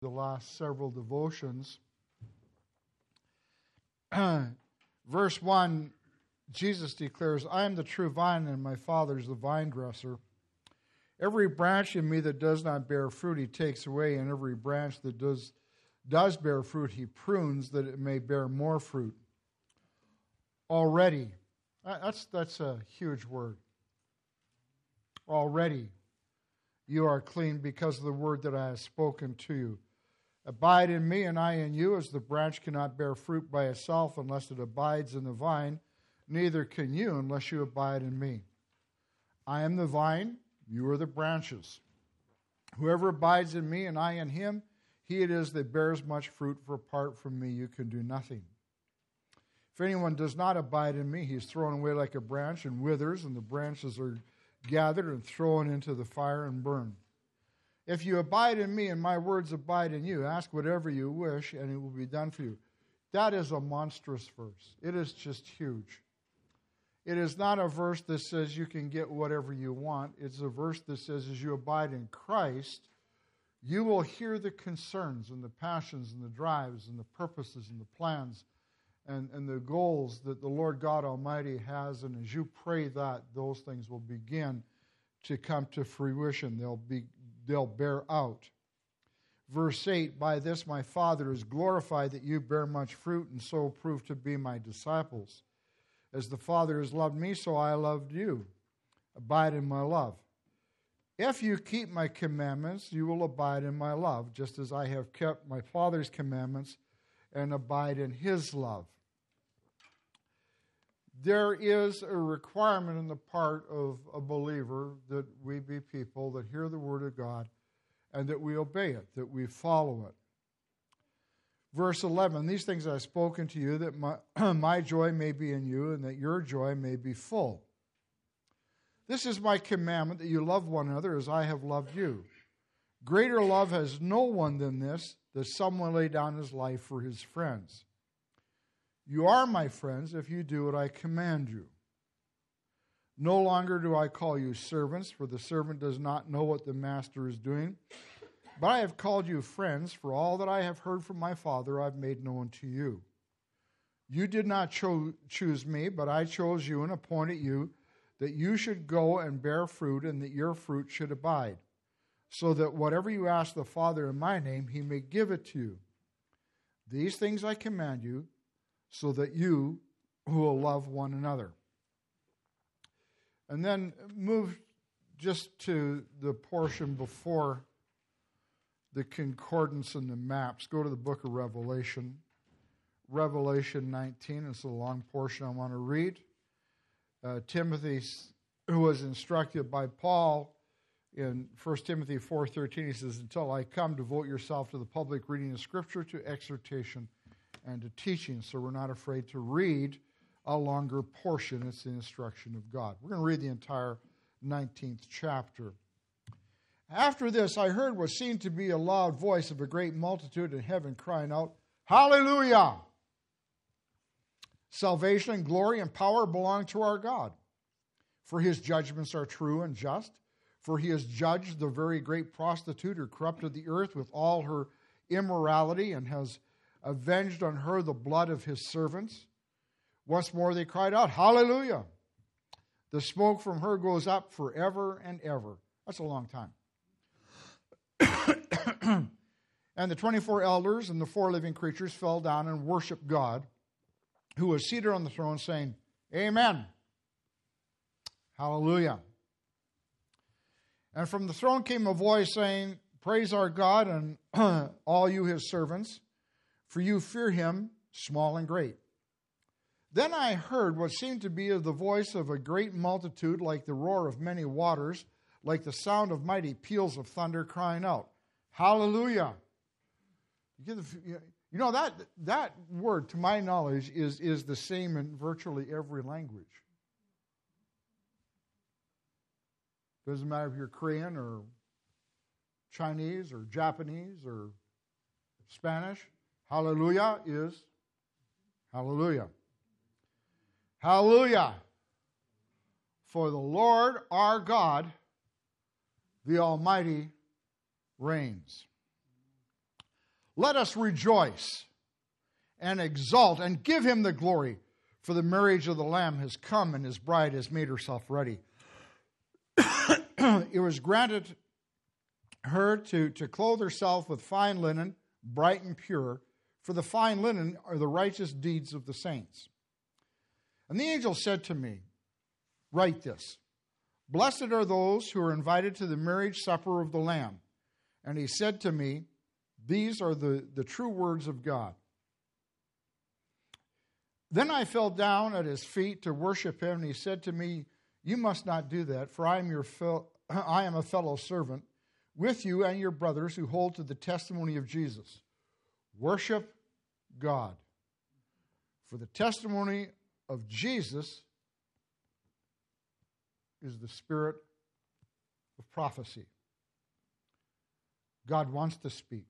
the last several devotions. Verse 1, Jesus declares, I am the true vine, and my Father is the vine dresser. Every branch in me that does not bear fruit, he takes away, and every branch that does bear fruit, he prunes, that it may bear more fruit. Already. That's a huge word. Already you are clean because of the word that I have spoken to you. Abide in me, and I in you, as the branch cannot bear fruit by itself unless it abides in the vine, neither can you unless you abide in me. I am the vine, you are the branches. Whoever abides in me and I in him, he it is that bears much fruit, for apart from me you can do nothing. If anyone does not abide in me, he is thrown away like a branch and withers, and the branches are gathered and thrown into the fire and burned. If you abide in me and my words abide in you, ask whatever you wish and it will be done for you. That is a monstrous verse. It is just huge. It is not a verse that says you can get whatever you want. It's a verse that says as you abide in Christ, you will hear the concerns and the passions and the drives and the purposes and the plans and the goals that the Lord God Almighty has. And as you pray that, those things will begin to come to fruition. They'll bear out. Verse 8, by this my Father is glorified, that you bear much fruit and so prove to be my disciples. As the Father has loved me, so I loved you. Abide in my love. If you keep my commandments, you will abide in my love, just as I have kept my Father's commandments and abide in his love. There is a requirement on the part of a believer that we be people that hear the word of God and that we obey it, that we follow it. Verse 11, these things I have spoken to you, that my joy may be in you and that your joy may be full. This is my commandment, that you love one another as I have loved you. Greater love has no one than this, that someone lay down his life for his friends. You are my friends if you do what I command you. No longer do I call you servants, for the servant does not know what the master is doing. But I have called you friends, for all that I have heard from my Father I have made known to you. You did not choose me, but I chose you and appointed you, that you should go and bear fruit, and that your fruit should abide, so that whatever you ask the Father in my name, he may give it to you. These things I command you, so that you will love one another. And then move just to the portion before the concordance and the maps. Go to the book of Revelation. Revelation 19 is a long portion I want to read. Timothy, who was instructed by Paul in 1 Timothy 4:13, he says, until I come, devote yourself to the public reading of Scripture, to exhortation, and to teaching. So we're not afraid to read a longer portion. It's the instruction of God. We're going to read the entire 19th chapter. After this, I heard what seemed to be a loud voice of a great multitude in heaven crying out, Hallelujah! Salvation and glory and power belong to our God. For his judgments are true and just. For he has judged the very great prostitute who corrupted the earth with all her immorality and has avenged on her the blood of his servants. Once more they cried out, Hallelujah! The smoke from her goes up forever and ever. That's a long time. And the 24 elders and the 4 living creatures fell down and worshiped God, who was seated on the throne, saying, Amen. Hallelujah. And from the throne came a voice saying, Praise our God and all you his servants, for you fear him, small and great. Then I heard what seemed to be the voice of a great multitude, like the roar of many waters, like the sound of mighty peals of thunder, crying out, Hallelujah. You know, that word, to my knowledge, is the same in virtually every language. Doesn't matter if you're Korean or Chinese or Japanese or Spanish. Hallelujah is hallelujah. Hallelujah. For the Lord our God, the Almighty, reigns. Let us rejoice and exult and give him the glory, for the marriage of the Lamb has come and his bride has made herself ready. It was granted her to clothe herself with fine linen, bright and pure, for the fine linen are the righteous deeds of the saints. And the angel said to me, write this, blessed are those who are invited to the marriage supper of the Lamb. And he said to me, these are the true words of God. Then I fell down at his feet to worship him, and he said to me, you must not do that, for I am a fellow servant with you and your brothers who hold to the testimony of Jesus. Worship God. For the testimony of Jesus is the spirit of prophecy. God wants to speak.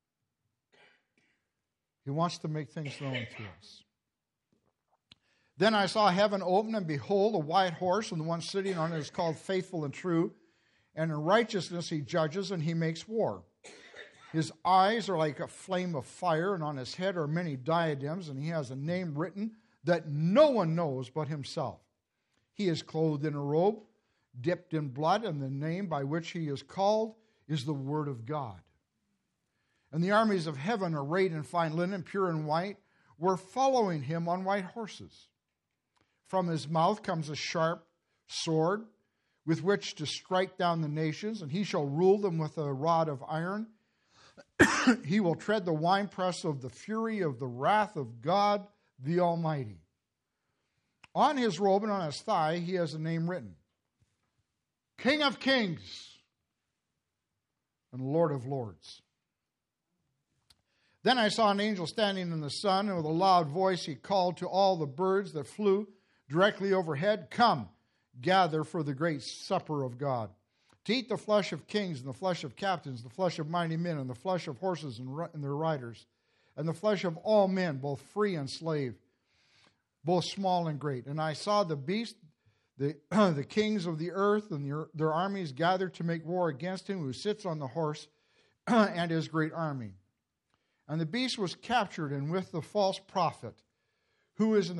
He wants to make things known to us. Then I saw heaven open, and behold, a white horse, and the one sitting on it is called Faithful and True. And in righteousness he judges, and he makes war. His eyes are like a flame of fire, and on his head are many diadems, and he has a name written that no one knows but himself. He is clothed in a robe, dipped in blood, and the name by which he is called is the Word of God. And the armies of heaven, arrayed in fine linen, pure and white, were following him on white horses. From his mouth comes a sharp sword with which to strike down the nations, and he shall rule them with a rod of iron. He will tread the winepress of the fury of the wrath of God the Almighty. On his robe and on his thigh he has a name written, King of Kings and Lord of Lords. Then I saw an angel standing in the sun, and with a loud voice he called to all the birds that flew directly overhead, come, gather for the great supper of God, to eat the flesh of kings and the flesh of captains, the flesh of mighty men and the flesh of horses and their riders, and the flesh of all men, both free and slave, both small and great. And I saw the beast, the kings of the earth and their armies gathered to make war against him who sits on the horse and his great army. And the beast was captured, and with the false prophet, who in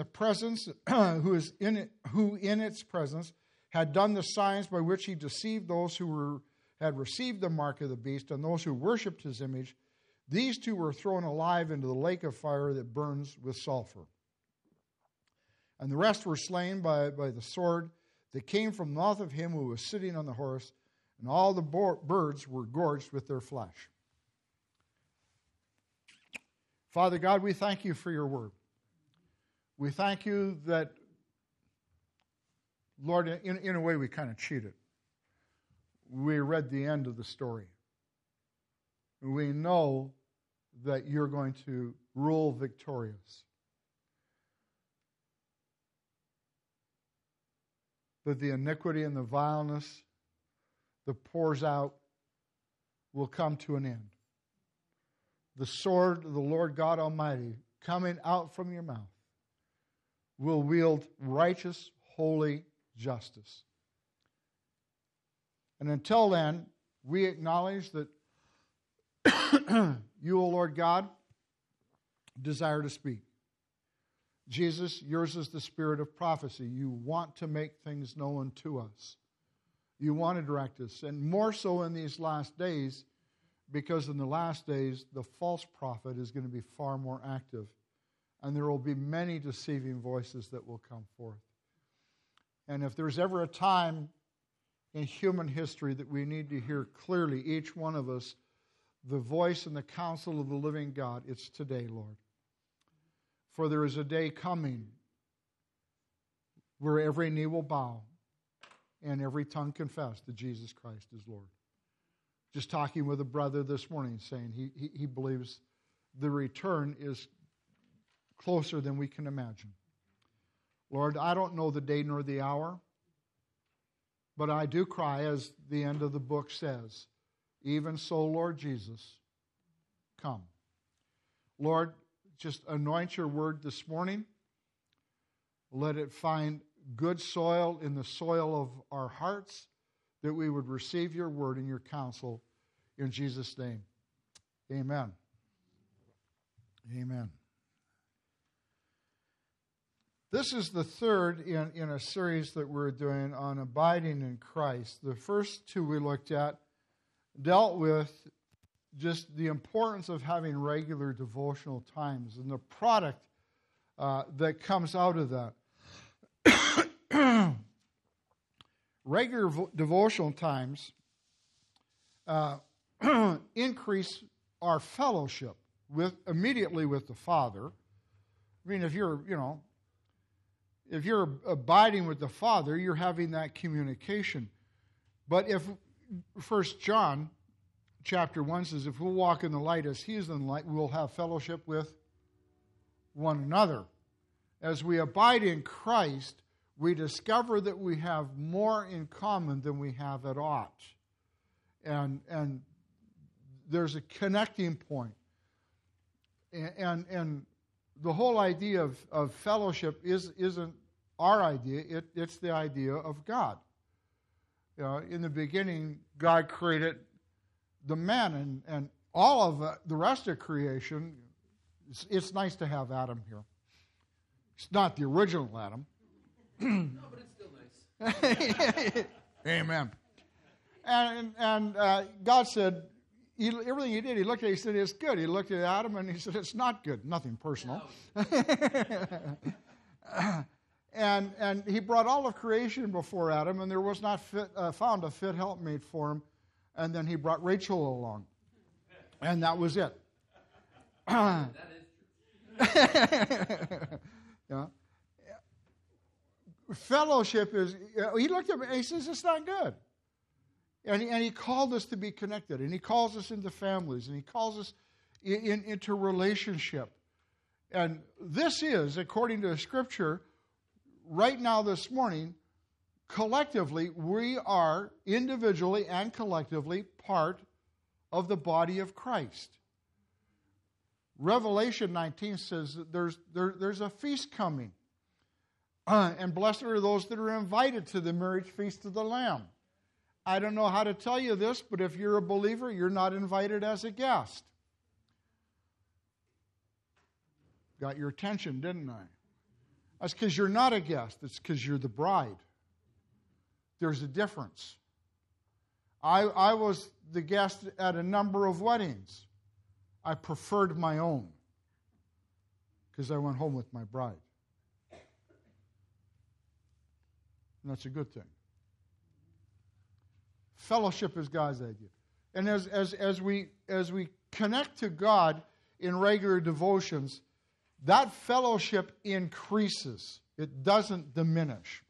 its presence had done the signs by which he deceived those who had received the mark of the beast and those who worshipped his image. These two were thrown alive into the lake of fire that burns with sulfur. And the rest were slain by the sword that came from the mouth of him who was sitting on the horse, and all the birds were gorged with their flesh. Father God, we thank you for your word. We thank you that, Lord, in a way we kind of cheated. We read the end of the story. We know that you're going to rule victorious. That the iniquity and the vileness that pours out will come to an end. The sword of the Lord God Almighty coming out from your mouth will wield righteous, holy justice. And until then, we acknowledge that you, O Lord God, desire to speak. Jesus, yours is the spirit of prophecy. You want to make things known to us. You want to direct us. And more so in these last days, because in the last days, the false prophet is going to be far more active. And there will be many deceiving voices that will come forth. And if there's ever a time in human history that we need to hear clearly, each one of us, the voice and the counsel of the living God, it's today, Lord. For there is a day coming where every knee will bow and every tongue confess that Jesus Christ is Lord. Just talking with a brother this morning saying he believes the return is closer than we can imagine. Lord, I don't know the day nor the hour, but I do cry, as the end of the book says, even so, Lord Jesus, come. Lord, just anoint your word this morning. Let it find good soil in the soil of our hearts, that we would receive your word and your counsel in Jesus' name. Amen. Amen. This is the third in a series that we're doing on abiding in Christ. The first two we looked at dealt with just the importance of having regular devotional times and the product that comes out of that. Regular devotional times increase our fellowship immediately with the Father. I mean, if you're abiding with the Father, you're having that communication. But if 1 John chapter 1 says, if we'll walk in the light as he is in the light, we'll have fellowship with one another. As we abide in Christ, we discover that we have more in common than we have at ought. And there's a connecting point. And the whole idea of fellowship isn't our idea, it's the idea of God. In the beginning, God created the man, and all of the rest of creation. It's nice to have Adam here. It's not the original Adam. No, but it's still nice. Amen. And God said, everything he did, he looked at it, he said, it's good. He looked at Adam and he said, it's not good. Nothing personal. No. And he brought all of creation before Adam, and there was not found a fit helpmate for him. And then he brought Rachel along. And that was it. That is true. Yeah. Fellowship is, he looked at me and he says, it's not good. And he called us to be connected, and he calls us into families, and he calls us into relationship. And this is, according to Scripture, right now this morning, collectively, we are individually and collectively part of the body of Christ. Revelation 19 says that there's a feast coming. And blessed are those that are invited to the marriage feast of the Lamb. I don't know how to tell you this, but if you're a believer, you're not invited as a guest. Got your attention, didn't I? That's because you're not a guest. It's because you're the bride. There's a difference. I was the guest at a number of weddings. I preferred my own because I went home with my bride. And that's a good thing. Fellowship is God's idea. And as we connect to God in regular devotions, that fellowship increases. It doesn't diminish.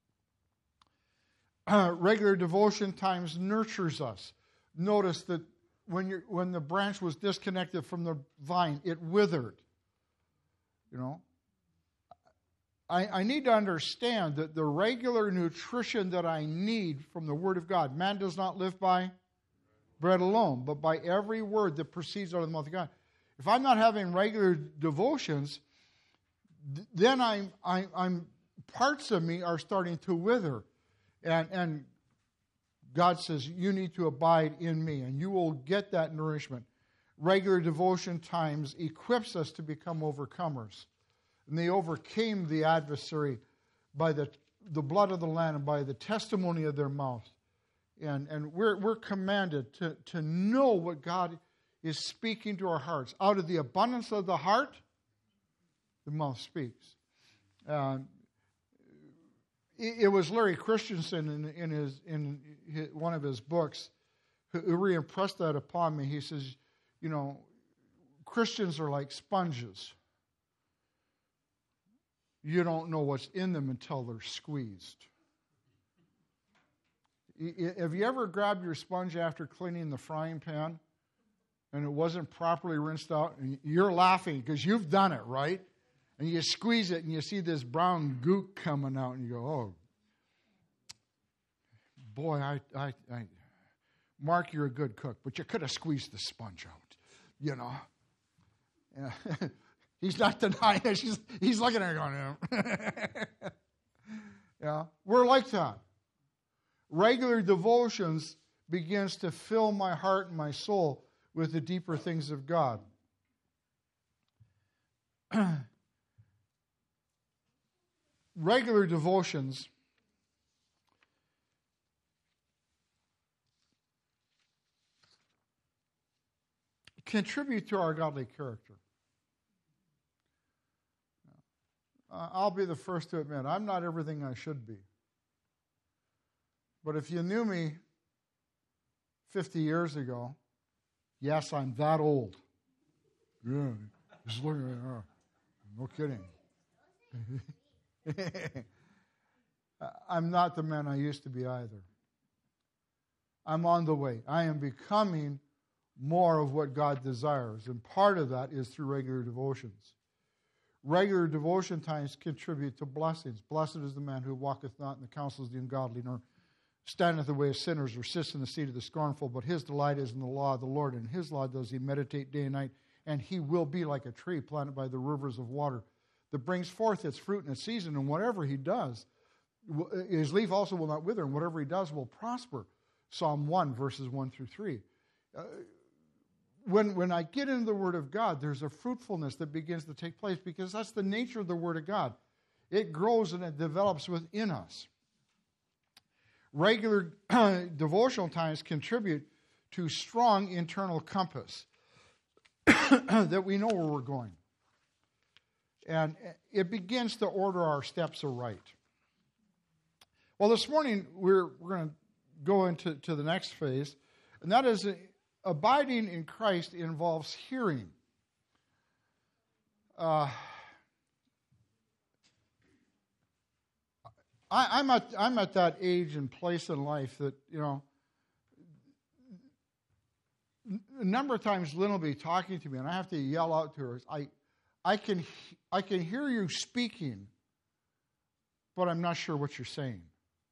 Regular devotion times nurtures us. Notice that when the branch was disconnected from the vine, it withered. I need to understand that the regular nutrition that I need from the Word of God, man does not live by bread alone, but by every word that proceeds out of the mouth of God. If I'm not having regular devotions, then I'm parts of me are starting to wither. And God says, you need to abide in me, and you will get that nourishment. Regular devotion times equips us to become overcomers. And they overcame the adversary by the blood of the Lamb and by the testimony of their mouth. And we're commanded to know what God is speaking to our hearts. Out of the abundance of the heart, the mouth speaks. It was Larry Christensen in one of his books who re-impressed that upon me. He says, Christians are like sponges. You don't know what's in them until they're squeezed. Have you ever grabbed your sponge after cleaning the frying pan and it wasn't properly rinsed out? And you're laughing because you've done it, right? And you squeeze it and you see this brown gook coming out and you go, oh, boy, Mark, you're a good cook, but you could have squeezed the sponge out, Yeah. He's not denying it. He's looking at her going, yeah. We're like that. Regular devotions begins to fill my heart and my soul with the deeper things of God. regular devotions contribute to our godly character. I'll be the first to admit, I'm not everything I should be. But if you knew me 50 years ago, yes, I'm that old. Yeah, just looking at her. No kidding. I'm not the man I used to be either. I'm on the way. I am becoming more of what God desires, and part of that is through regular devotions. Regular devotion times contribute to blessings. Blessed is the man who walketh not in the counsels of the ungodly, nor standeth the way of sinners, or sits in the seat of the scornful, but his delight is in the law of the Lord, and in his law does he meditate day and night, and he will be like a tree planted by the rivers of water, that brings forth its fruit in its season, and whatever he does, his leaf also will not wither, and whatever he does will prosper. Psalm 1, verses 1 through 3. When I get into the Word of God, there's a fruitfulness that begins to take place because that's the nature of the Word of God. It grows and it develops within us. Regular devotional times contribute to strong internal compass that we know where we're going. And it begins to order our steps aright. Well, this morning we're going to go into the next phase, and that is abiding in Christ involves hearing. I'm at that age and place in life that, a number of times Lynn will be talking to me, and I have to yell out to her, I can hear you speaking, but I'm not sure what you're saying.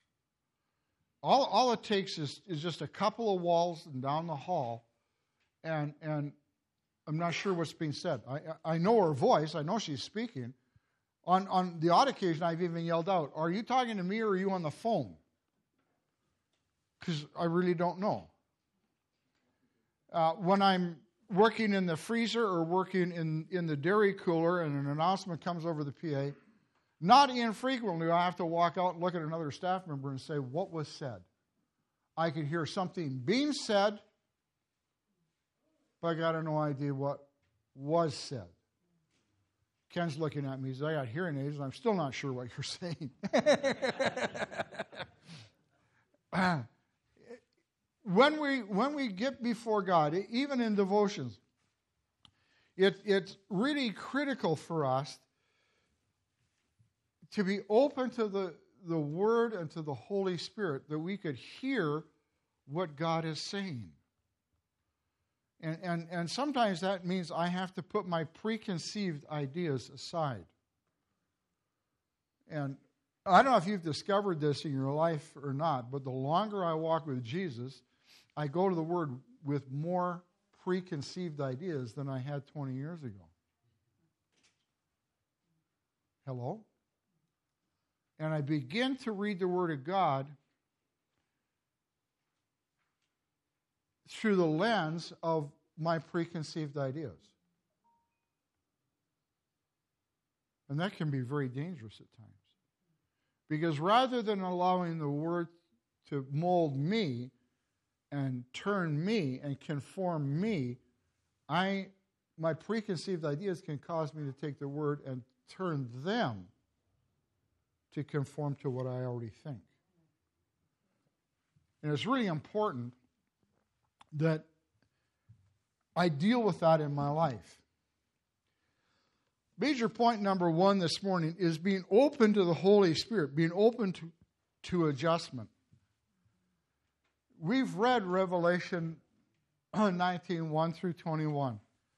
All it takes is just a couple of walls and down the hall, and I'm not sure what's being said. I know her voice. I know she's speaking. On the odd occasion, I've even yelled out, "Are you talking to me or are you on the phone?" Because I really don't know. When I'm working in the freezer or working in the dairy cooler and an announcement comes over the PA, not infrequently I have to walk out and look at another staff member and say, what was said? I could hear something being said, but I got no idea what was said. Ken's looking at me. He says, I got hearing aids, and I'm still not sure what you're saying. When we get before God, even in devotions, it's really critical for us to be open to the Word and to the Holy Spirit, that we could hear what God is saying. And sometimes that means I have to put my preconceived ideas aside. And I don't know if you've discovered this in your life or not, but the longer I walk with Jesus, I go to the Word with more preconceived ideas than I had 20 years ago. Hello? And I begin to read the Word of God through the lens of my preconceived ideas. And that can be very dangerous at times. Because rather than allowing the Word to mold me and turn me and conform me, my preconceived ideas can cause me to take the Word and turn them to conform to what I already think. And it's really important that I deal with that in my life. Major point number 1 this morning is being open to the Holy Spirit, being open to adjustment. We've read Revelation 19:1 through 21.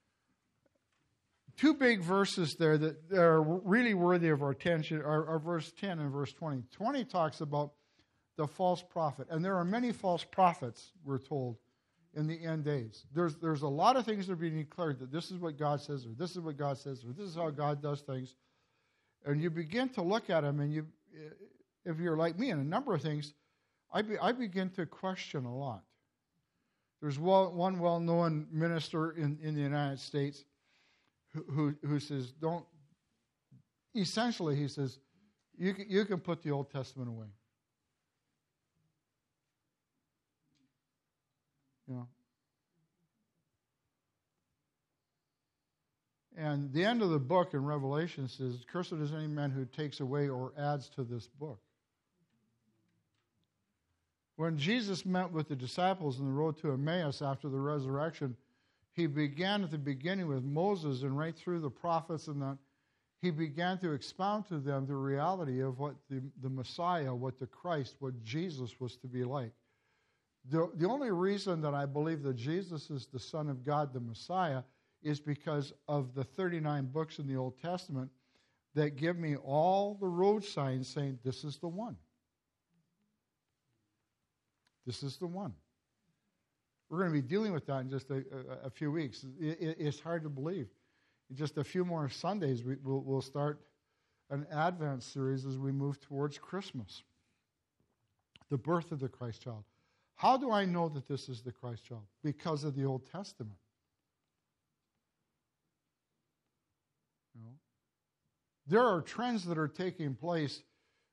Two big verses there that are really worthy of our attention are verse 10 and verse 20. 20 talks about the false prophet. And there are many false prophets, we're told, in the end days. There's a lot of things that are being declared that this is what God says, or this is what God says, or this is how God does things. And you begin to look at them, and if you're like me in a number of things, I begin to question a lot. There's one well-known minister in the United States who says, essentially, he says, you can put the Old Testament away. You know. And the end of the book in Revelation says, "Cursed is any man who takes away or adds to this book." When Jesus met with the disciples on the road to Emmaus after the resurrection, he began at the beginning with Moses and right through the prophets, and that he began to expound to them the reality of what the Messiah, what the Christ, what Jesus was to be like. The only reason that I believe that Jesus is the Son of God, the Messiah, is because of the 39 books in the Old Testament that give me all the road signs saying, this is the one. This is the one. We're going to be dealing with that in just a few weeks. It's hard to believe. In just a few more Sundays, we'll start an Advent series as we move towards Christmas. The birth of the Christ child. How do I know that this is the Christ child? Because of the Old Testament. You know? There are trends that are taking place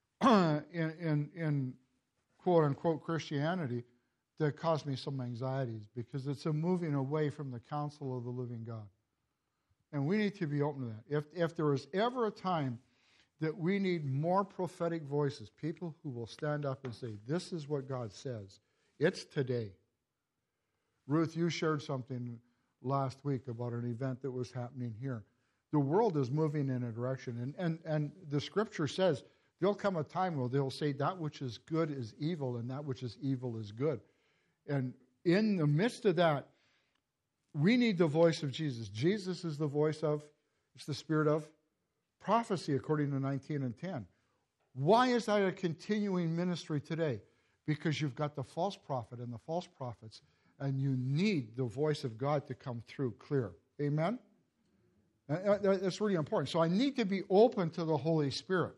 in quote-unquote Christianity that cause me some anxieties because it's a moving away from the counsel of the living God. And we need to be open to that. If there is ever a time that we need more prophetic voices, people who will stand up and say, this is what God says, it's today. Ruth, you shared something last week about an event that was happening here. The world is moving in a direction, and the Scripture says there'll come a time where they'll say that which is good is evil and that which is evil is good. And in the midst of that, we need the voice of Jesus. Jesus is the voice of, it's the spirit of prophecy according to 19 and 10. Why is that a continuing ministry today? Because you've got the false prophet and the false prophets, and you need the voice of God to come through clear. Amen? That's really important. So I need to be open to the Holy Spirit.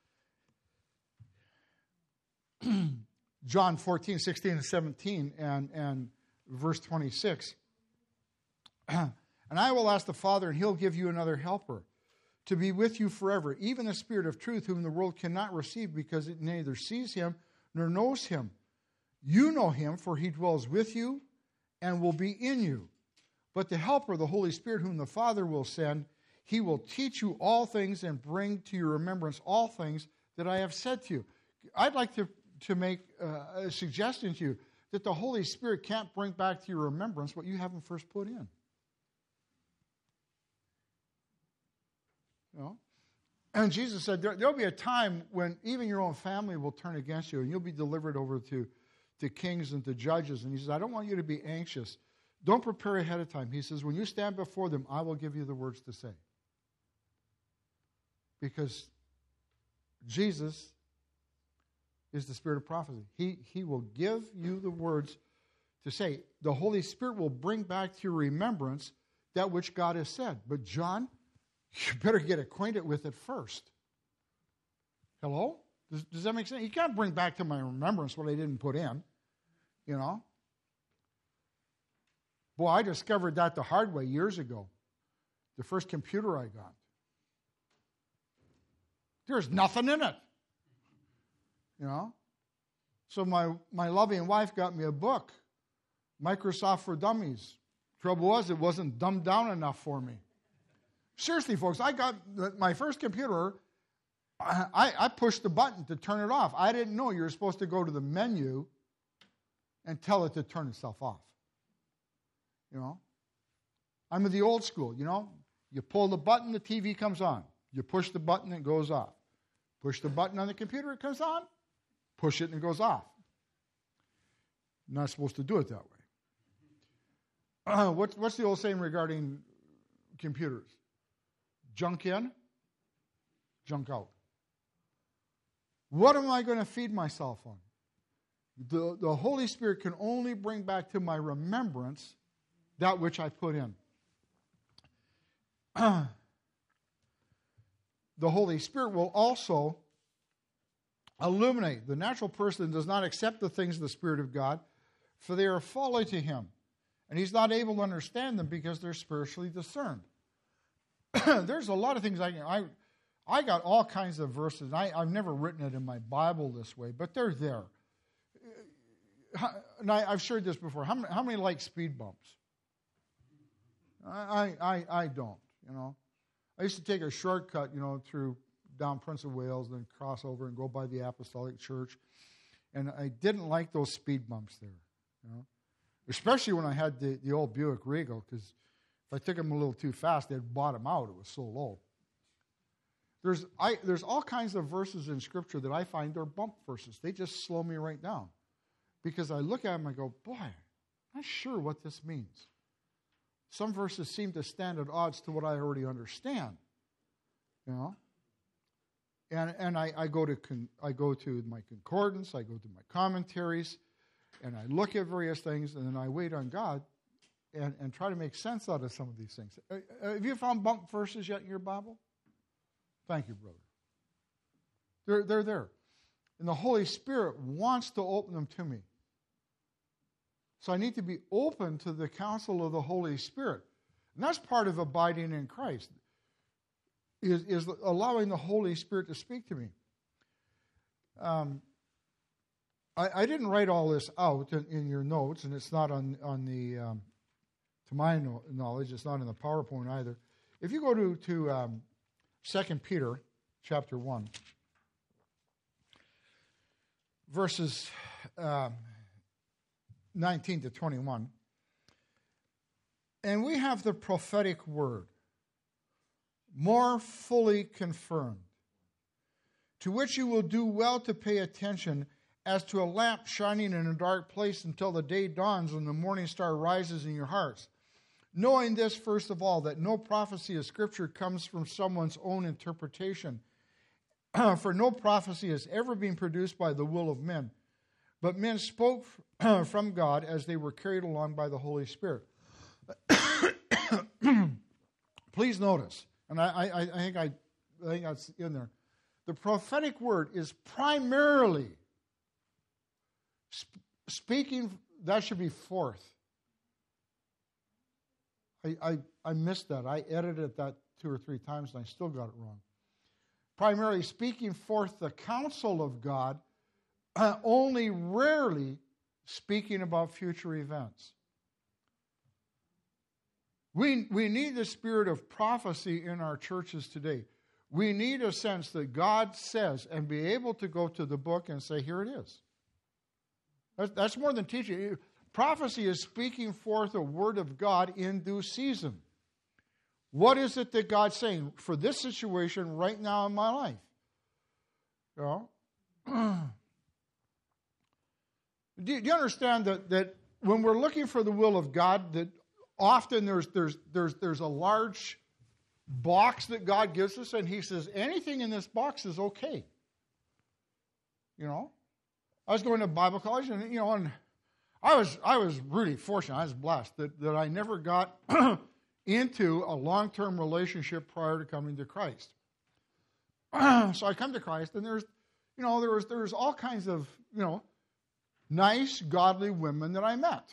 John 14, 16, and 17, and verse 26. And I will ask the Father, and He'll give you another helper to be with you forever, even the Spirit of truth, whom the world cannot receive because it neither sees Him nor knows Him. You know Him, for He dwells with you and will be in you. But the Helper, the Holy Spirit, whom the Father will send, He will teach you all things and bring to your remembrance all things that I have said to you. I'd like to make a suggestion to you that the Holy Spirit can't bring back to your remembrance what you haven't first put in. You know? And Jesus said there'll be a time when even your own family will turn against you and you'll be delivered over to kings and to judges. And He says, I don't want you to be anxious. Don't prepare ahead of time. He says, when you stand before them, I will give you the words to say. Because Jesus is the spirit of prophecy. He will give you the words to say. The Holy Spirit will bring back to your remembrance that which God has said. But John, you better get acquainted with it first. Hello? Does that make sense? You can't bring back to my remembrance what I didn't put in. You know? Boy, I discovered that the hard way years ago. The first computer I got. There's nothing in it. You know? So my loving wife got me a book, Microsoft for Dummies. Trouble was, it wasn't dumbed down enough for me. Seriously, folks, I got my first computer, I pushed the button to turn it off. I didn't know you were supposed to go to the menu and tell it to turn itself off. You know? I'm of the old school, you know? You pull the button, the TV comes on. You push the button, it goes off. Push the button on the computer, it comes on. Push it and it goes off. Not supposed to do it that way. What's the old saying regarding computers? Junk in, junk out. What am I going to feed myself on? The Holy Spirit can only bring back to my remembrance that which I put in. The Holy Spirit will also illuminate. The natural person does not accept the things of the Spirit of God, for they are folly to him. And he's not able to understand them because they're spiritually discerned. There's a lot of things I got all kinds of verses. I've never written it in my Bible this way, but they're there. And I've shared this before. How many like speed bumps? I don't, you know. I used to take a shortcut, you know, through down Prince of Wales, then cross over and go by the Apostolic Church. And I didn't like those speed bumps there, you know. Especially when I had the old Buick Regal, because if I took them a little too fast, they'd bottom out. It was so low. There's all kinds of verses in Scripture that I find they're bump verses. They just slow me right down. Because I look at them and I go, boy, I'm not sure what this means. Some verses seem to stand at odds to what I already understand. You know? And I go to my concordance, I go to my commentaries, and I look at various things, and then I wait on God and try to make sense out of some of these things. Have you found bump verses yet in your Bible? Thank you, brother. They're there. And the Holy Spirit wants to open them to me. So I need to be open to the counsel of the Holy Spirit. And that's part of abiding in Christ, is allowing the Holy Spirit to speak to me. I didn't write all this out in your notes, and it's not on the, to my knowledge, it's not in the PowerPoint either. If you go to 2 Peter chapter 1, verses 19 to 21, and we have the prophetic word more fully confirmed, to which you will do well to pay attention as to a lamp shining in a dark place until the day dawns and the morning star rises in your hearts. Knowing this, first of all, that no prophecy of Scripture comes from someone's own interpretation. For no prophecy has ever been produced by the will of men, but men spoke from God as they were carried along by the Holy Spirit. Please notice, and I think that's in there, the prophetic word is primarily speaking, that should be fourth. I missed that. I edited that 2 or 3 times and I still got it wrong. Primarily speaking forth the counsel of God, only rarely speaking about future events. We need the spirit of prophecy in our churches today. We need a sense that God says and be able to go to the book and say, here it is. That's more than teaching. Prophecy is speaking forth a word of God in due season. What is it that God's saying for this situation right now in my life? You know? Do you understand that when we're looking for the will of God, that often there's a large box that God gives us, and He says anything in this box is okay. You know, I was going to Bible college, and you know, and I was really fortunate. I was blessed that I never got into a long-term relationship prior to coming to Christ. So I come to Christ, and there's all kinds of, you know, nice, godly women that I met.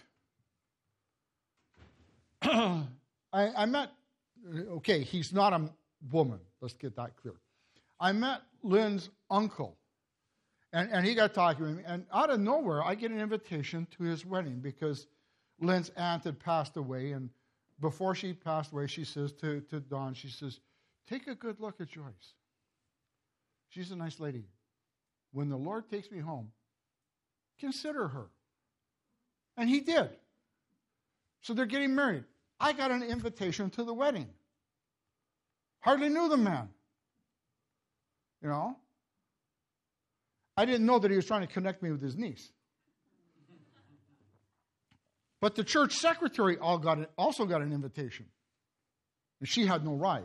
I met, okay, he's not a woman. Let's get that clear. I met Lynn's uncle, and he got talking with me, and out of nowhere, I get an invitation to his wedding because Lynn's aunt had passed away, and before she passed away, she says to Don, she says, take a good look at Joyce. She's a nice lady. When the Lord takes me home, consider her. And he did. So they're getting married. I got an invitation to the wedding. Hardly knew the man. You know? I didn't know that he was trying to connect me with his niece. But the church secretary also got an invitation. And she had no ride.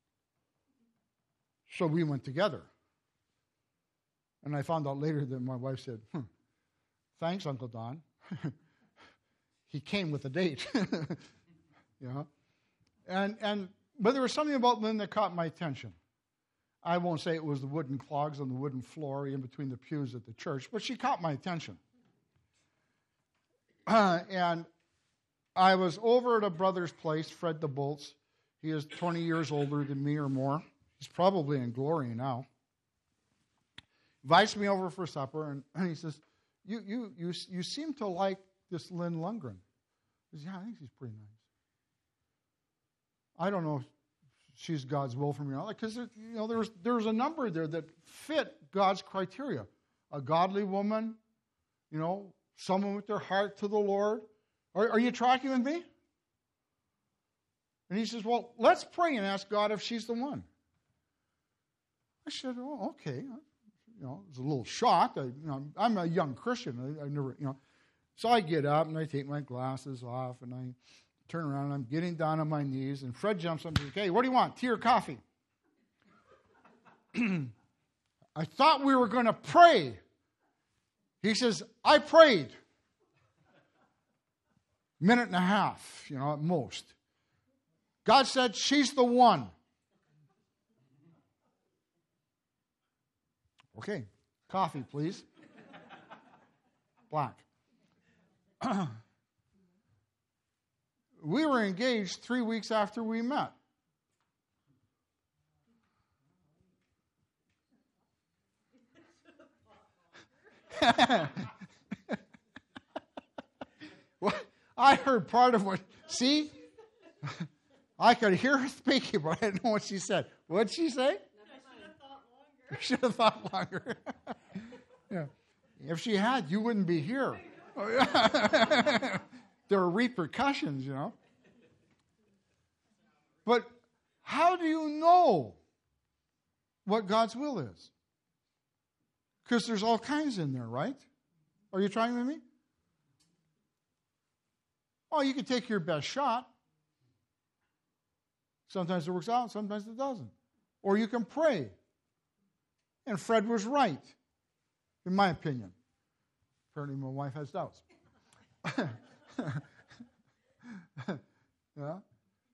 So we went together. And I found out later that my wife said, thanks, Uncle Don. He came with a date. You know? But there was something about Lynn that caught my attention. I won't say it was the wooden clogs on the wooden floor in between the pews at the church, but she caught my attention. And I was over at a brother's place, Fred the Bolts. He is 20 years older than me or more. He's probably in glory now. Invites me over for supper, and he says, you seem to like this Lynn Lundgren. I said, yeah, I think she's pretty nice. I don't know if she's God's will for me, because there's a number there that fit God's criteria. A godly woman, someone with their heart to the Lord. Are you tracking with me? And he says, well, let's pray and ask God if she's the one. I said, oh, okay. It was a little shocked. I'm a young Christian. I never, So I get up and I take my glasses off and I turn around and I'm getting down on my knees and Fred jumps up and says, okay, what do you want, tea or coffee? I thought we were going to pray. He says, I prayed. Minute and a half, at most. God said, she's the one. Okay, coffee, please. Black. We were engaged 3 weeks after we met. Well, I heard part of what, see? I could hear her speaking, but I didn't know what she said. What did she say? I should have thought longer. Yeah. If she had, you wouldn't be here. There are repercussions, But how do you know what God's will is? Because there's all kinds in there, right? Are you trying with me? Oh, you can take your best shot. Sometimes it works out, sometimes it doesn't. Or you can pray. And Fred was right, in my opinion. Apparently my wife has doubts. Yeah.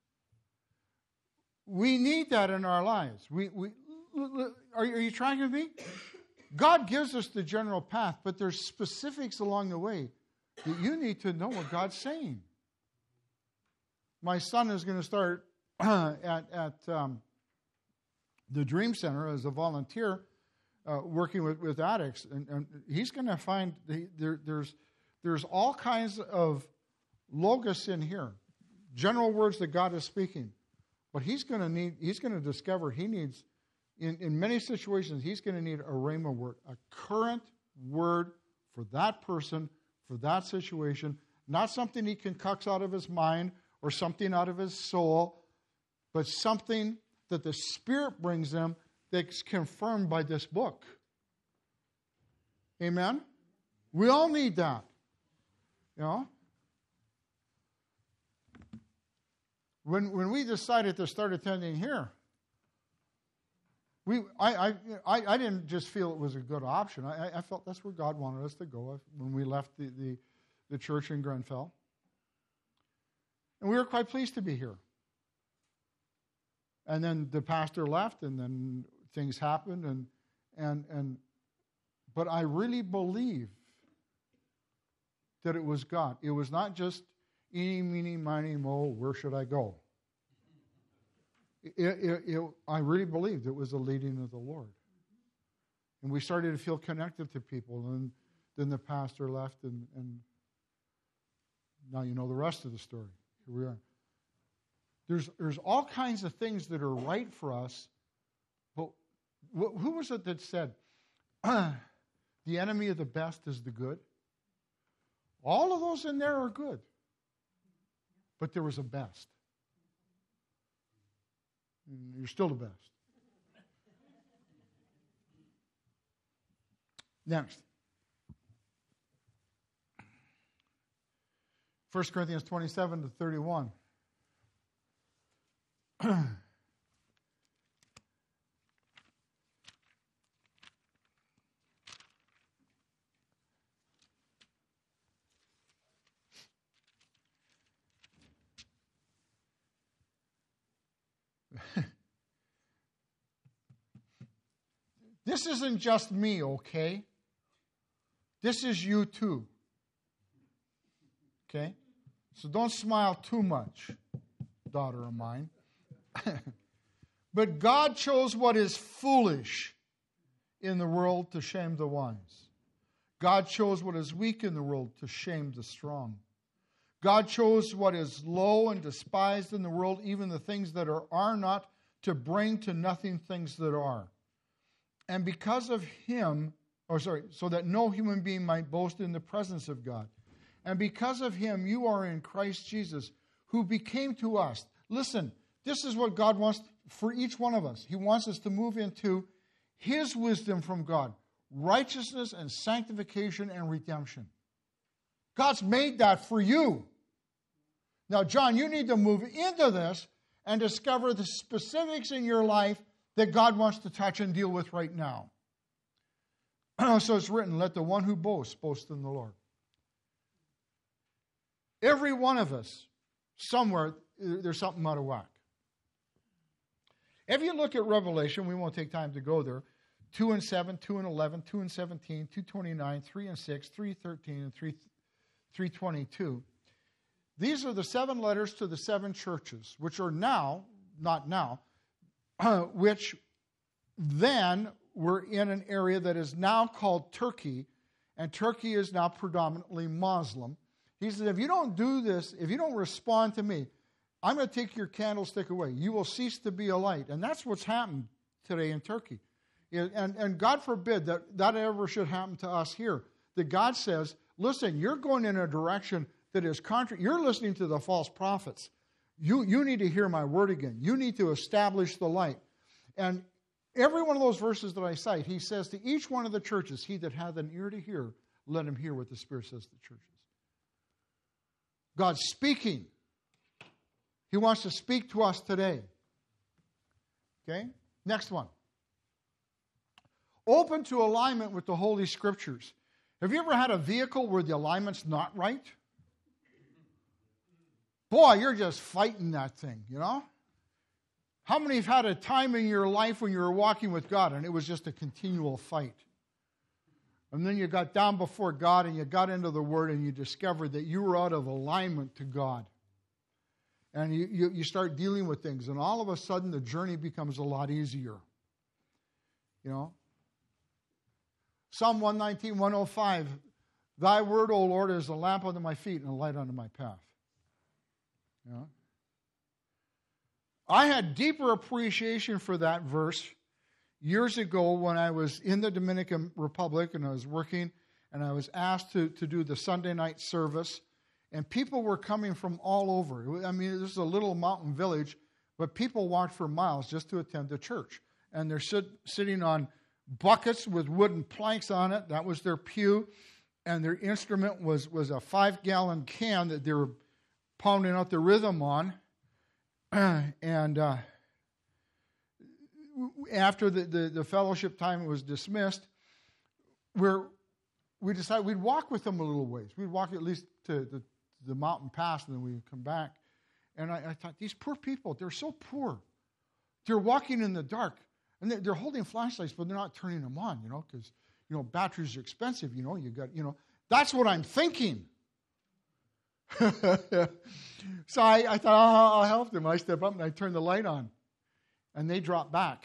We need that in our lives. Are you trying with me? God gives us the general path, but there's specifics along the way that you need to know what God's saying. My son is going to start at the Dream Center as a volunteer, working with addicts, and he's going to find there's all kinds of logos in here, general words that God is speaking, but he's going to discover he needs, in many situations, he's going to need a rhema word, a current word for that person, for that situation, not something he concocts out of his mind or something out of his soul, but something that the Spirit brings them that's confirmed by this book. Amen? We all need that. When we decided to start attending here, I didn't just feel it was a good option. I felt that's where God wanted us to go when we left the church in Grenfell. And we were quite pleased to be here. And then the pastor left, and then things happened, but I really believe that it was God. It was not just eeny, meeny, miny, mo, where should I go? I really believed it was the leading of the Lord. And we started to feel connected to people, and then the pastor left, and now you know the rest of the story. Here we are. There's all kinds of things that are right for us, but who was it that said, the enemy of the best is the good? All of those in there are good, but there was a best. You're still the best. Next. 1 Corinthians 27 to 31. This isn't just me, okay? This is you too. Okay? So don't smile too much, daughter of mine. But God chose what is foolish in the world to shame the wise. God chose what is weak in the world to shame the strong. God chose what is low and despised in the world, even the things that are not, to bring to nothing things that are. And because of him, so that no human being might boast in the presence of God. And because of him, you are in Christ Jesus, who became to us. Listen, this is what God wants for each one of us. He wants us to move into his wisdom from God, righteousness and sanctification and redemption. God's made that for you. Now, John, you need to move into this and discover the specifics in your life that God wants to touch and deal with right now. So it's written, let the one who boasts boast in the Lord. Every one of us, somewhere, there's something out of whack. If you look at Revelation, we won't take time to go there, 2 and 7, 2 and 11, 2 and 17, 2:29, 3 and 6, 3:13, and 3:22. These are the 7 letters to the 7 churches, which are now, not now, which then were in an area that is now called Turkey, and Turkey is now predominantly Muslim. He says, if you don't do this, if you don't respond to me, I'm going to take your candlestick away. You will cease to be a light. And that's what's happened today in Turkey. And God forbid that ever should happen to us here. That God says, listen, you're going in a direction that is contrary. You're listening to the false prophets. You need to hear my word again. You need to establish the light. And every one of those verses that I cite, he says to each one of the churches, he that hath an ear to hear, let him hear what the Spirit says to the churches. God's speaking. He wants to speak to us today. Okay? Next one. Open to alignment with the Holy Scriptures. Have you ever had a vehicle where the alignment's not right? Boy, you're just fighting that thing, you know? How many have had a time in your life when you were walking with God and it was just a continual fight? And then you got down before God and you got into the Word and you discovered that you were out of alignment to God. And you start dealing with things and all of a sudden the journey becomes a lot easier. You know? Psalm 119, 105, Thy word, O Lord, is a lamp unto my feet and a light unto my path. You know? I had deeper appreciation for that verse years ago when I was in the Dominican Republic and I was working and I was asked to do the Sunday night service. And people were coming from all over. I mean, this is a little mountain village, but people walked for miles just to attend the church. And they're sitting on buckets with wooden planks on it. That was their pew. And their instrument was a 5-gallon can that they were pounding out the rhythm on. And after the fellowship time was dismissed, we decided we'd walk with them a little ways. We'd walk at least to the mountain pass, and then we'd come back. And I thought, these poor people, they're so poor. They're walking in the dark. And they're holding flashlights, but they're not turning them on, you know, because, you know, batteries are expensive, you know. You got, you know, that's what I'm thinking. So I thought, I'll help them. I step up and I turn the light on. And they drop back.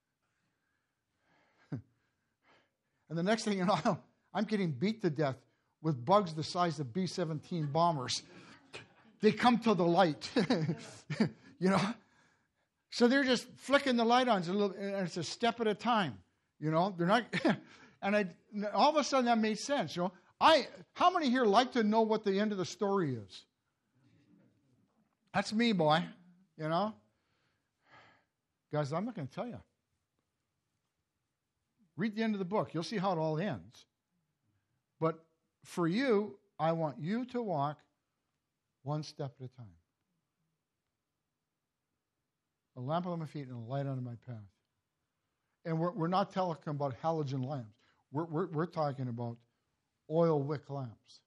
And the next thing you know, I'm getting beat to death with bugs the size of B-17 bombers. They come to the light, you know. So they're just flicking the light on, and it's a step at a time, you know. They're not, and all of a sudden that made sense, you know. How many here like to know what the end of the story is? That's me, boy, you know. Guys, I'm not going to tell you. Read the end of the book. You'll see how it all ends. But for you, I want you to walk one step at a time. A lamp on my feet and a light on my path. And we're not talking about halogen lamps. We're talking about oil wick lamps.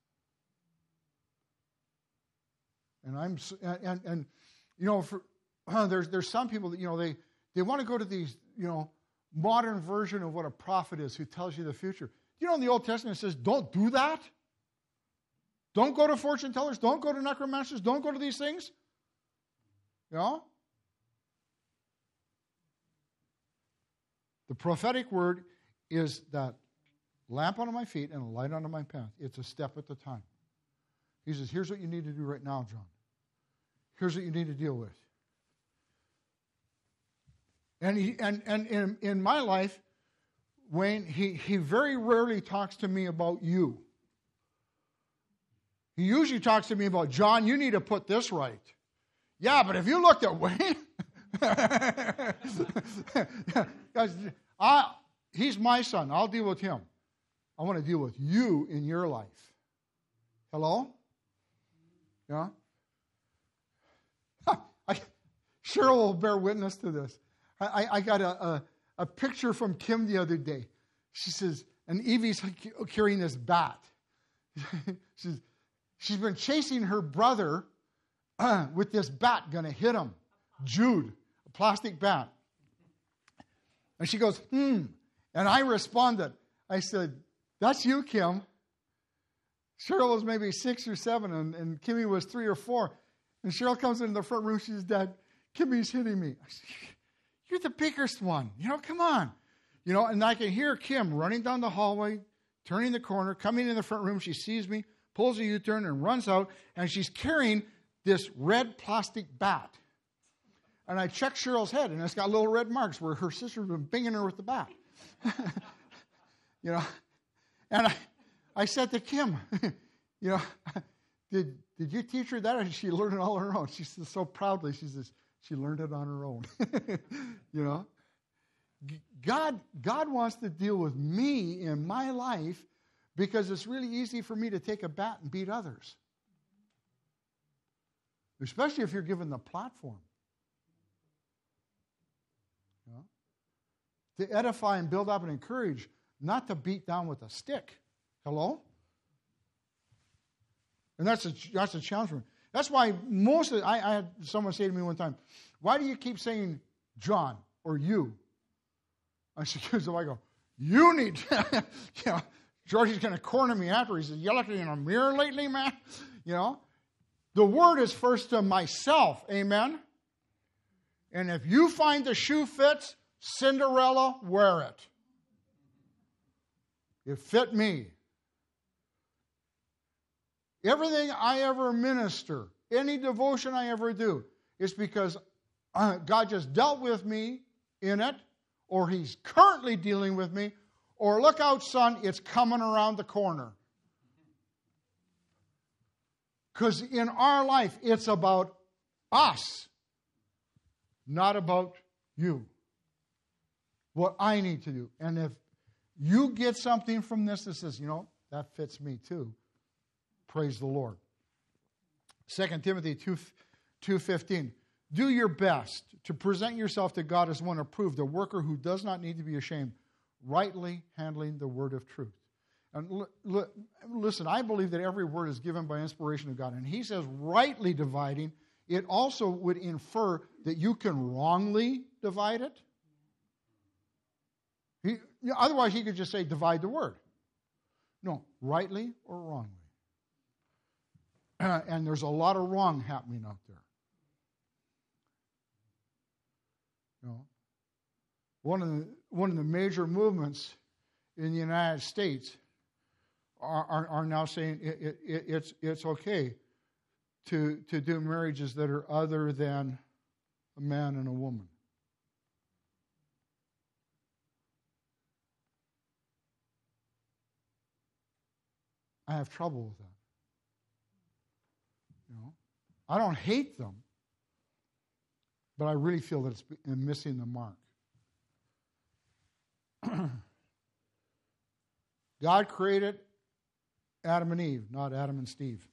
And you know, there's some people that, you know, they want to go to these, you know, modern version of what a prophet is who tells you the future. You know, in the Old Testament it says, don't do that. Don't go to fortune tellers. Don't go to necromancers. Don't go to these things. You know? The prophetic word is that lamp under my feet and a light under my path. It's a step at a time. He says, here's what you need to do right now, John. Here's what you need to deal with. And in my life, Wayne, he very rarely talks to me about you. He usually talks to me about, John, you need to put this right. Yeah, but if you looked at Wayne, he's my son. I'll deal with him. I want to deal with you in your life. Hello? Yeah? Cheryl will bear witness to this. I got a picture from Kim the other day. She says, and Evie's carrying this bat. She's been chasing her brother with this bat, going to hit him. Jude, a plastic bat. And she goes, And I responded. I said, that's you, Kim. Cheryl was maybe 6 or 7, and Kimmy was 3 or 4. And Cheryl comes into the front room. She says, Dad, Kimmy's hitting me. I said, you're the biggest one. Come on. And I can hear Kim running down the hallway, turning the corner, coming in the front room. She sees me, pulls a U-turn, and runs out. And she's carrying this red plastic bat. And I checked Cheryl's head, and it's got little red marks where her sister's been banging her with the bat. And I said to Kim, did you teach her that, or did she learn it all on her own? She says so proudly, she says, she learned it on her own. God wants to deal with me in my life because it's really easy for me to take a bat and beat others. Especially if you're given the platform. To edify and build up and encourage, not to beat down with a stick. Hello? And that's a challenge for me. That's why I had someone say to me one time, why do you keep saying John or you? I said, so I go, you need to, Georgie's going to corner me after. He says, you looking in a mirror lately, man? The word is first to myself, amen? And if you find the shoe fits, Cinderella, wear it. It fit me. Everything I ever minister, any devotion I ever do, is because God just dealt with me in it, or He's currently dealing with me, or look out, son, it's coming around the corner. Because in our life, it's about us, not about you. What I need to do. And if you get something from this that says, that fits me too, praise the Lord. 2 Timothy 2:15. Do your best to present yourself to God as one approved, a worker who does not need to be ashamed, rightly handling the word of truth. And listen, I believe that every word is given by inspiration of God. And he says rightly dividing. It also would infer that you can wrongly divide it. Otherwise, he could just say divide the word. No, rightly or wrongly. And there's a lot of wrong happening out there. One of the major movements in the United States are now saying it's okay to do marriages that are other than a man and a woman. I have trouble with that. I don't hate them, but I really feel that it's missing the mark. God created Adam and Eve, not Adam and Steve.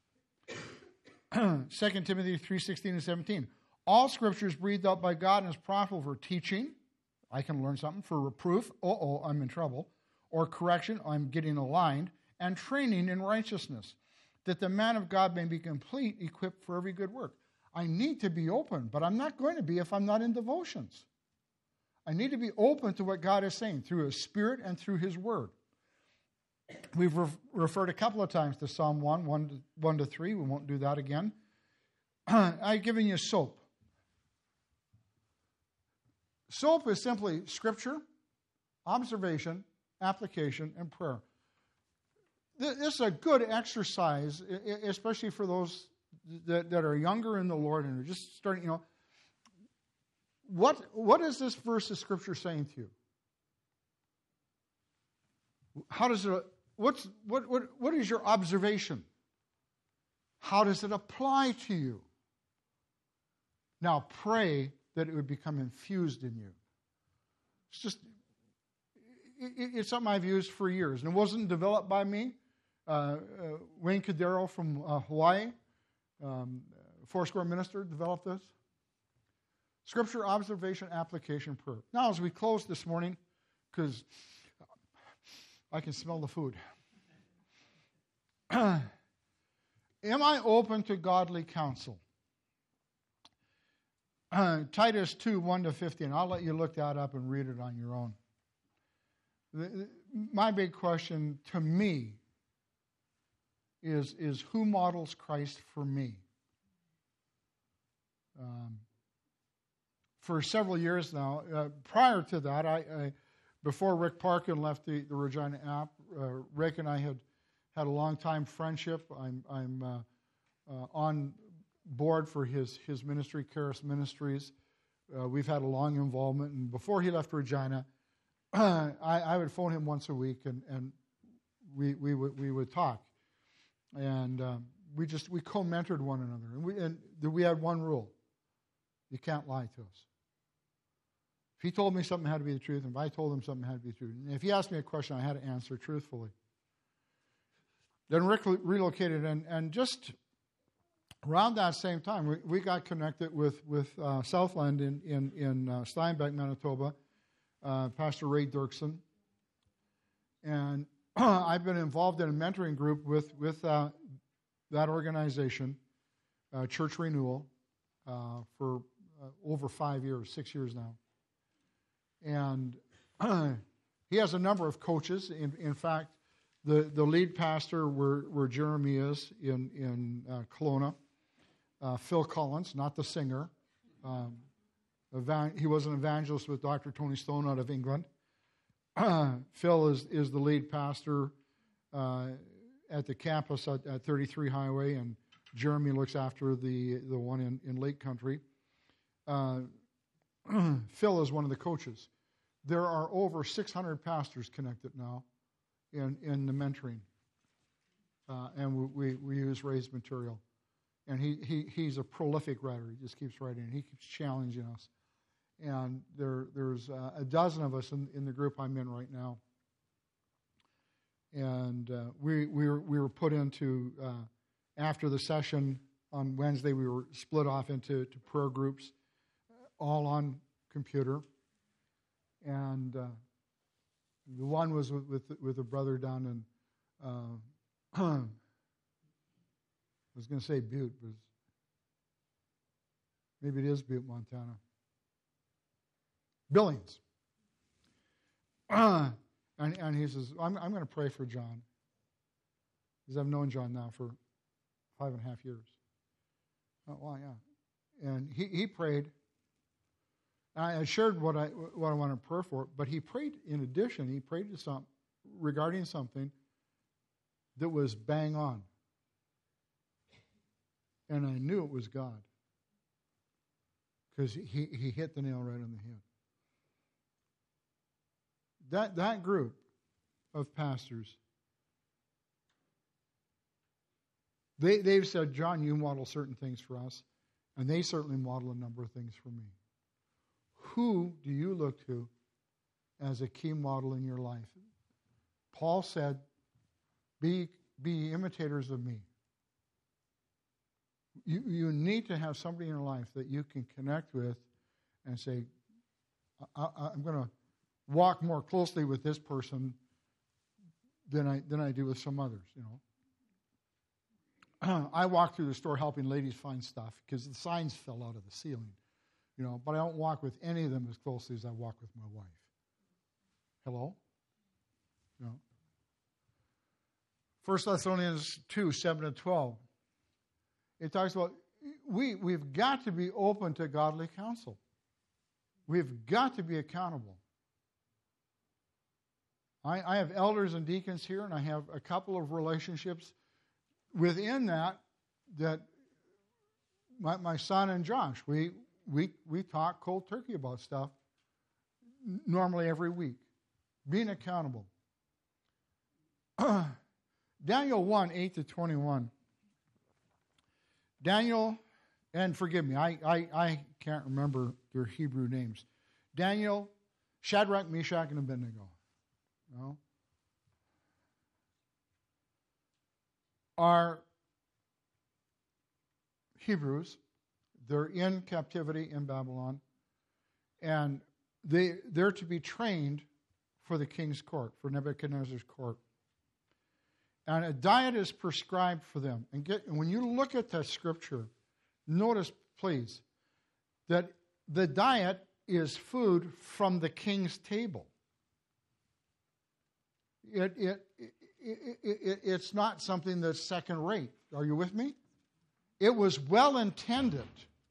2 Timothy 3:16 and 17. All Scripture is breathed out by God and is profitable for teaching. I can learn something. For reproof. I'm in trouble. Or correction. I'm getting aligned. And training in righteousness, that the man of God may be complete, equipped for every good work. I need to be open, but I'm not going to be if I'm not in devotions. I need to be open to what God is saying through His Spirit and through His Word. We've referred a couple of times to Psalm 1 to 3. We won't do that again. I've given you soap. Soap is simply Scripture observation, application, and prayer. This is a good exercise, especially for those that are younger in the Lord and are just starting, What is this verse of Scripture saying to you? How does it? What is your observation? How does it apply to you? Now pray that it would become infused in you. It's something I've used for years, and it wasn't developed by me. Wayne Cadero from Hawaii, Foursquare minister, developed this. Scripture, observation, application, prayer. Now, as we close this morning, because I can smell the food. Am I open to godly counsel? Titus 2, 1-15. I'll let you look that up and read it on your own. My big question to me is who models Christ for me? For several years now, prior to that, before Rick Parkin left the Regina app, Rick and I had a long-time friendship. I'm on board for his ministry, Charis Ministries. We've had a long involvement, and before he left Regina, I would phone him once a week, and we would talk, and we co-mentored one another, and we had one rule: you can't lie to us. If he told me something had to be the truth, and if I told him something had to be the truth, and if he asked me a question, I had to answer truthfully. Then Rick relocated, and just around that same time, we got connected with Southland in Steinbach, Manitoba, Pastor Ray Dirksen. And I've been involved in a mentoring group with that organization, Church Renewal, for over 5 years, 6 years now. And he has a number of coaches. In fact, the lead pastor where Jeremy is in Kelowna, Phil Collins, not the singer. He was an evangelist with Dr. Tony Stone out of England. Phil is the lead pastor at the campus at 33 Highway, and Jeremy looks after the one in Lake Country. Phil is one of the coaches. There are over 600 pastors connected now in the mentoring, and we use Ray's material. And he's a prolific writer. He just keeps writing. He keeps challenging us. And there's a dozen of us in the group I'm in right now. And we were put into, after the session on Wednesday, we were split off into prayer groups, all on computer. And the one was with a brother down in, I was going to say Butte, but maybe it is Butte, Montana. Billings. And he says, I'm going to pray for John. Because I've known John now for 5.5 years. Oh, well, yeah. And he prayed. I shared what I wanted to pray for, but he prayed in addition. He prayed regarding something that was bang on. And I knew it was God. Because he hit the nail right on the head. That group of pastors, they've said, John, you model certain things for us, and they certainly model a number of things for me. Who do you look to as a key model in your life? Paul said, be imitators of me. You need to have somebody in your life that you can connect with and say, I'm going to walk more closely with this person than I do with some others, I walk through the store helping ladies find stuff because the signs fell out of the ceiling, but I don't walk with any of them as closely as I walk with my wife. Hello? 1 Thessalonians 2, 7-12. It talks about we've got to be open to godly counsel. We've got to be accountable. I have elders and deacons here, and I have a couple of relationships within that my son and Josh, we talk cold turkey about stuff normally every week, being accountable. Daniel 1, 8-21. Daniel, and forgive me, I can't remember their Hebrew names. Daniel, Shadrach, Meshach, and Abednego. No? Are Hebrews. They're in captivity in Babylon. And they're to be trained for the king's court, for Nebuchadnezzar's court. And a diet is prescribed for them. And when you look at that scripture, notice, please, that the diet is food from the king's table. It's not something that's second rate. Are you with me? It was well intended.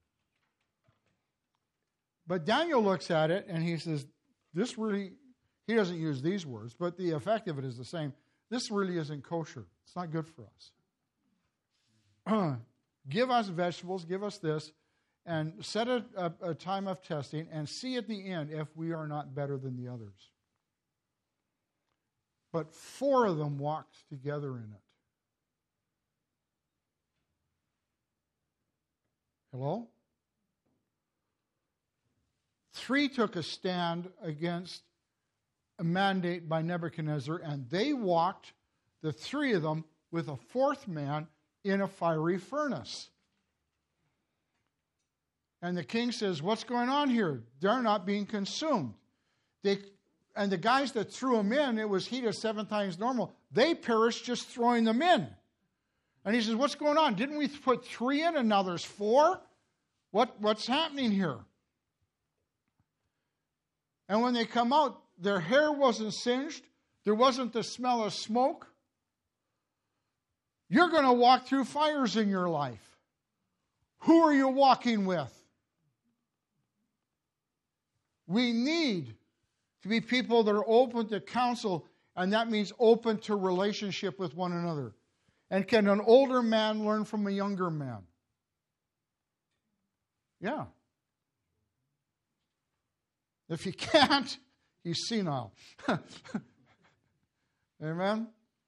But Daniel looks at it and he says, this really, he doesn't use these words, but the effect of it is the same. This really isn't kosher. It's not good for us. Give us vegetables, give us this, and set a time of testing and see at the end if we are not better than the others. But 4 of them walked together in it. Hello? 3 took a stand against a mandate by Nebuchadnezzar, and they walked, the 3 of them, with a 4th man in a fiery furnace. And the king says, what's going on here? They're not being consumed. And the guys that threw them in, it was heat of 7 times normal. They perished just throwing them in. And he says, what's going on? Didn't we put 3 in and now there's 4? What's happening here? And when they come out, their hair wasn't singed. There wasn't the smell of smoke. You're going to walk through fires in your life. Who are you walking with? We need to be people that are open to counsel, and that means open to relationship with one another. And can an older man learn from a younger man? Yeah. If you can't, he's senile. Amen?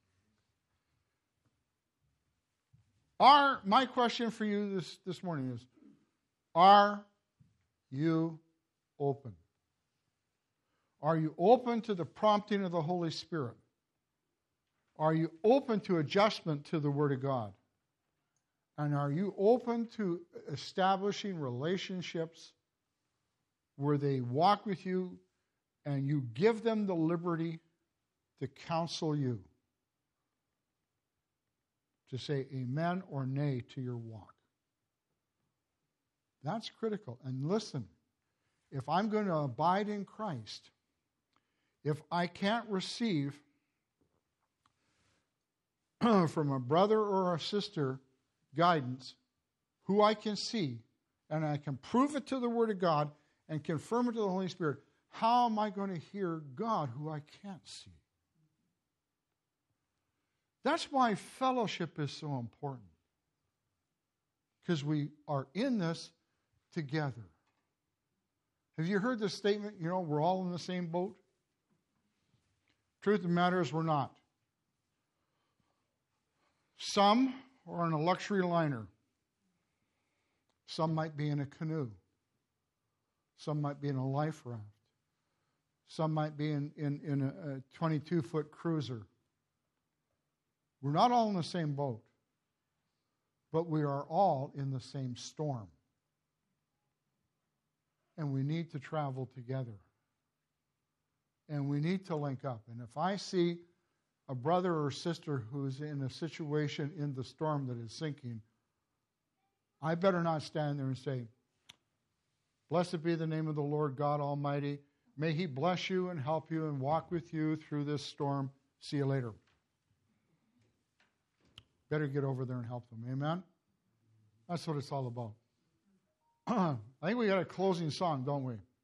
My question for you this morning is, are you open? Are you open to the prompting of the Holy Spirit? Are you open to adjustment to the Word of God? And are you open to establishing relationships where they walk with you and you give them the liberty to counsel you? To say amen or nay to your walk. That's critical. And listen, if I'm going to abide in Christ, if I can't receive from a brother or a sister guidance, who I can see, and I can prove it to the Word of God and confirm it to the Holy Spirit, how am I going to hear God who I can't see? That's why fellowship is so important. Because we are in this together. Have you heard this statement, we're all in the same boat? Truth of the matter is we're not. Some are in a luxury liner. Some might be in a canoe. Some might be in a life raft. Some might be in a 22-foot cruiser. We're not all in the same boat, but we are all in the same storm. And we need to travel together. And we need to link up. And if I see a brother or sister who's in a situation in the storm that is sinking, I better not stand there and say, blessed be the name of the Lord God Almighty. May He bless you and help you and walk with you through this storm. See you later. Better get over there and help them. Amen? That's what it's all about. I think we got a closing song, don't we?